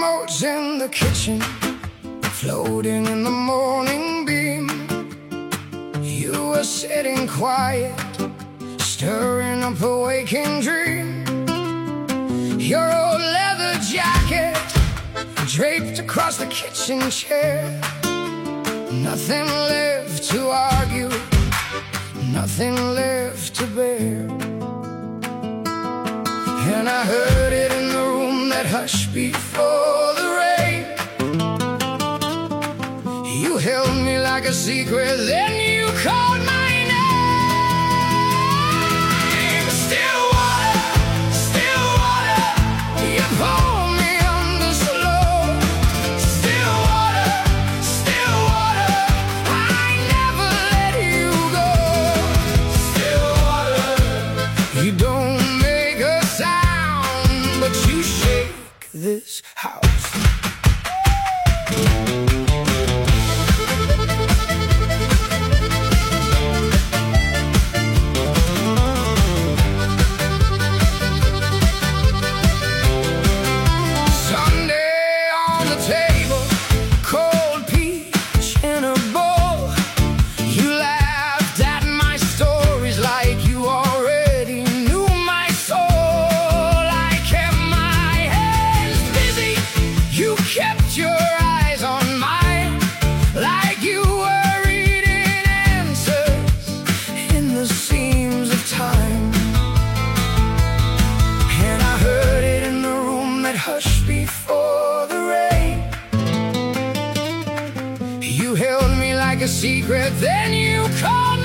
remote's in the kitchen, floating in the morning beam. You were sitting quiet, stirring up a waking dream. Your old leather jacket draped across the kitchen chair. Nothing left to argue, nothing left to bear. And I heard it in the room that hushed before the rain. You held me like a secret, then you called my name. Still water, you pulled me under slow. Still water, I never let you go. Still water, you don't make a sound, but you shake this house. Hush before the rain. You held me like a secret, then you called